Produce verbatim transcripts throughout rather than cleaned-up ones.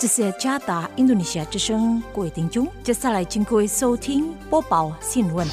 这是加达印度尼西亚之声，各位听众，接下来请各位收听播报新闻。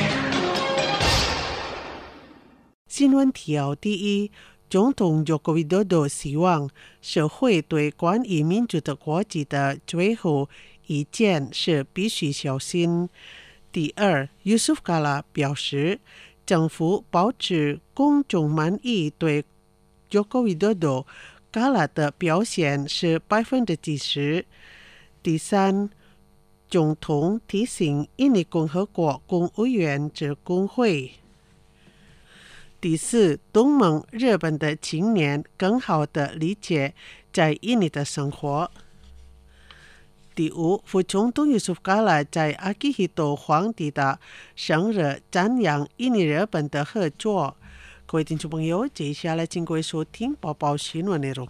新闻提要第一，总统 Joko Widodo 希望社会对关于民主的国际的最后意见是必须小心。第二 ，Yusuf Kala 表示，政府保持公众满意对 Joko Widodo Kala 的表现是百分之几十。第三，总统提醒印尼共和国公务员职工会。第四，东盟日本的青年更好地理解在印尼的生活。第五，副总统 Yusuf Kala 在阿基希多皇帝的生日赞扬印尼日本的合作。各位听众朋友，接下来请各位收听播报新闻内容。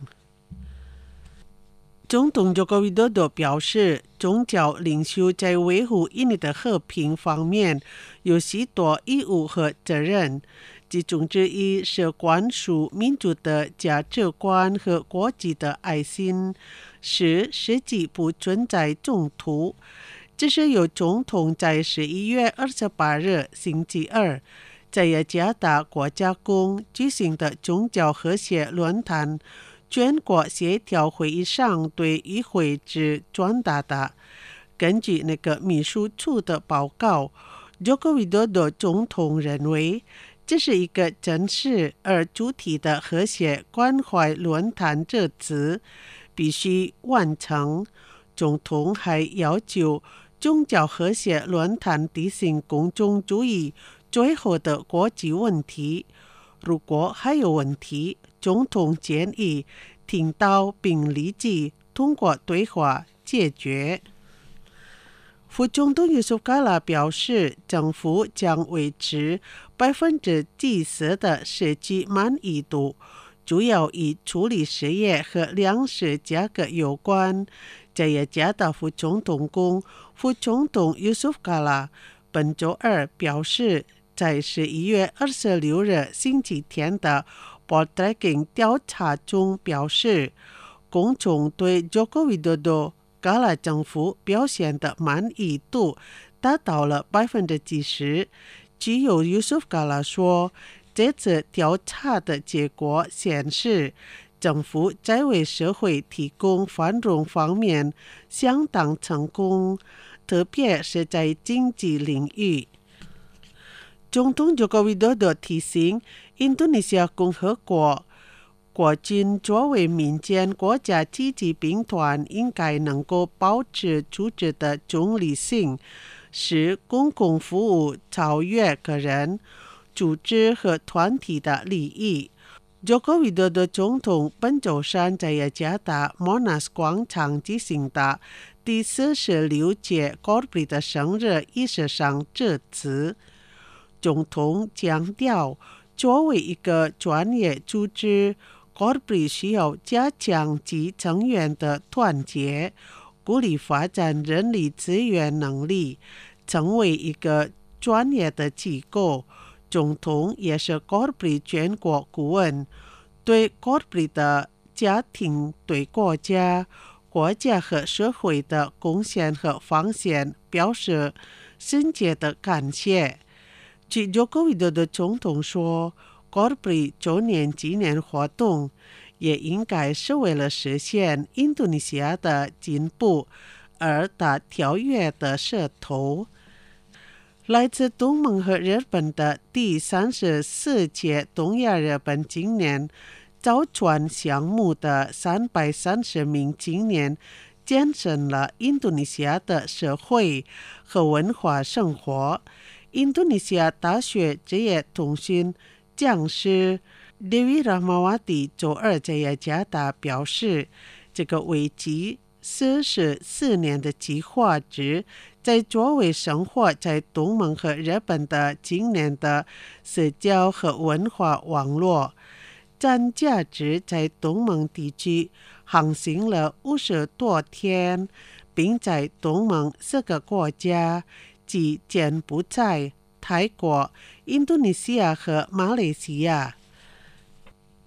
总统 Joko Widodo 表示，宗教领袖在维护印尼的和平方面有许多义务和责任，其中之一是灌输民主的价值观和国际的爱心，使实际不存在冲突。这是由总统在十一月二十八日星期二在雅加达国家宫举行的宗教和谐论坛全国协调会议上对议会之转达的。根据那个秘书处的报告， Joko Widodo 总统认为这是一个正式而主题的和谐关怀论坛，这次必须完成。总统还要求宗教和谐论坛提醒公众注意最后的国际问题，如果还有问题，总统建议听到并立即通过对话解决。副总统 Yusuf Kala 表示，政府将维持百分之几十的实际满意度，主要以处理失业和粮食价格有关。在雅加达副总统宫，副总统 Yusuf Kala 本周二表示，在十一月二十六日星期天的 Poltreking 调查中表示，公众对 Joko Widodo Kala 政府表现的满意度达到了百分之几十。只有 Yusuf Kala 说，这次调查的结果显示，政府在为社会提供繁荣方面相当成功，特别是在经济领域。总统 Joko Widodo 提醒印度尼西亚共和国国军作为民间国家积极兵团，应该能够保持组织的中立性，使公共服务超越个人、组织和团体的利益。Joko Widodo 总统本周三在雅加达 Monas 广场举行的第四十六届 C O R P R I 的生日仪式上致辞。总统强调，作为一个专业组织， C O R P R I 需要加强其成员的团结，鼓励发展人力资源能力，成为一个专业的机构。总统也是 C O R P R I 全国顾问，对 C O R P R I 的家庭、对国家、国家和社会的贡献和奉献表示深切的感谢。据 Joko Widodo 总统说， C O R P R I 周年纪念活动也应该是为了实现印度尼西亚的进步而打跳跃的势头。来自东盟和日本的第三十四届东亚日本青年造船项目的三百三十名青年见证了印度尼西亚的社会和文化生活。印度尼西亚大学职业通讯讲师 Dewi Rahmawati 周二在雅加达表示，这个为期四十四年的计划之在作为生活在东盟和日本的青年的社交和文化网络，占价值在东盟地区航行了五十多天，并在东盟四个国家即柬埔寨、泰国、印度尼西亚和马来西亚。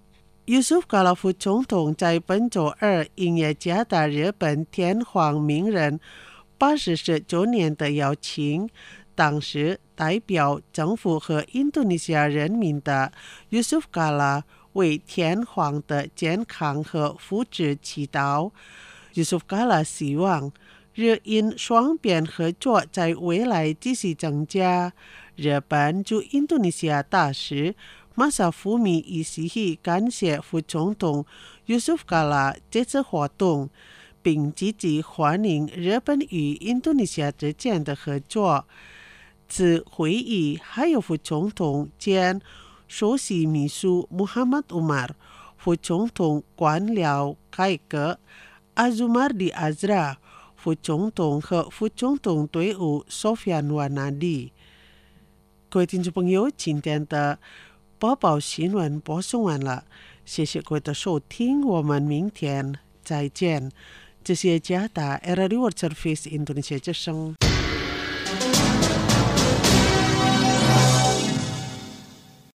Yusuf Kala 副总统在本周二应也接到日本天皇名人八十九年的邀请，当时代表政府和印度尼西亚人民的 Yusuf Kala 为天皇的健康和福祉祈祷。Yusuf Kala 希望日印双边合作在未来继续增加。日本驻印度尼西亚大使马萨夫米伊西希感谢副总统 Yusuf Kala 这次活动，并积极欢迎日本与印度尼西亚之间的合作。此会议还有副总统兼首席秘书穆罕默德·乌马尔、副总统官僚改革阿祖马尔迪·阿兹拉、副总统和副总统队伍索菲亚努瓦纳里。各位听众朋友，今天的播报新闻播送完了，谢谢各位的收听，我们明天再见。这是加拿大 R R U World Service Indonesia 之声。